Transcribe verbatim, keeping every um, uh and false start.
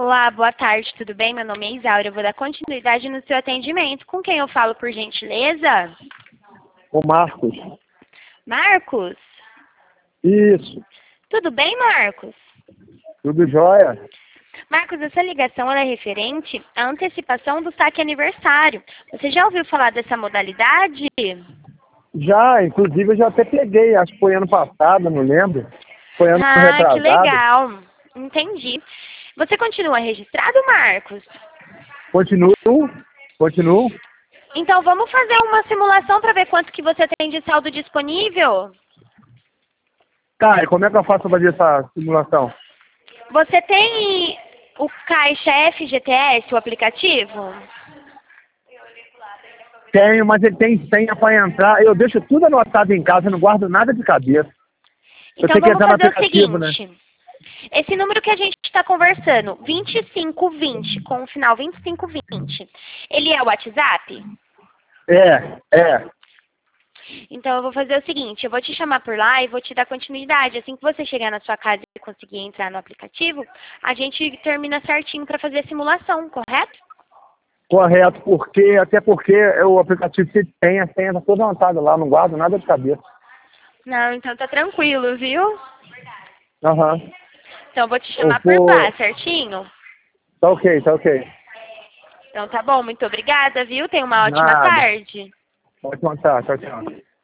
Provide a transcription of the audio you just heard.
Olá, boa tarde, tudo bem? Meu nome é Isaura, eu vou dar continuidade no seu atendimento. Com quem eu falo, por gentileza? O Marcos. Marcos? Isso. Tudo bem, Marcos? Tudo jóia? Marcos, essa ligação ela é referente à antecipação do saque aniversário. Você já ouviu falar dessa modalidade? Já, inclusive eu já até peguei, acho que foi ano passado, não lembro. Foi ano Ah, que retrasado. legal. Entendi. Você continua registrado, Marcos? Continuo, continuo. Então vamos fazer uma simulação para ver quanto que você tem de saldo disponível? Tá, e como é que eu faço para fazer essa simulação? Você tem o Caixa F G T S, o aplicativo? Tenho, mas ele tem senha para entrar. Eu deixo tudo anotado em casa, não guardo nada de cabeça. Eu Então tenho que vamos entrar no fazer o aplicativo, né? seguinte. Esse número que a gente está conversando, vinte e cinco vinte, com o final vinte e cinco vinte, ele é o WhatsApp? É, é. Então eu vou fazer o seguinte, eu vou te chamar por lá e vou te dar continuidade. Assim que você chegar na sua casa e conseguir entrar no aplicativo, a gente termina certinho para fazer a simulação, correto? Correto, porque, até porque o aplicativo que tem, a senha tá toda anotada lá, não guardo nada de cabeça. Não, então tá tranquilo, viu? Aham. Então eu vou te Eu chamar por vou... lá, certinho? Tá ok, tá ok. Então tá bom, muito obrigada, viu? Tenha uma ótima Nada. tarde. Pode contar, tchau, tchau.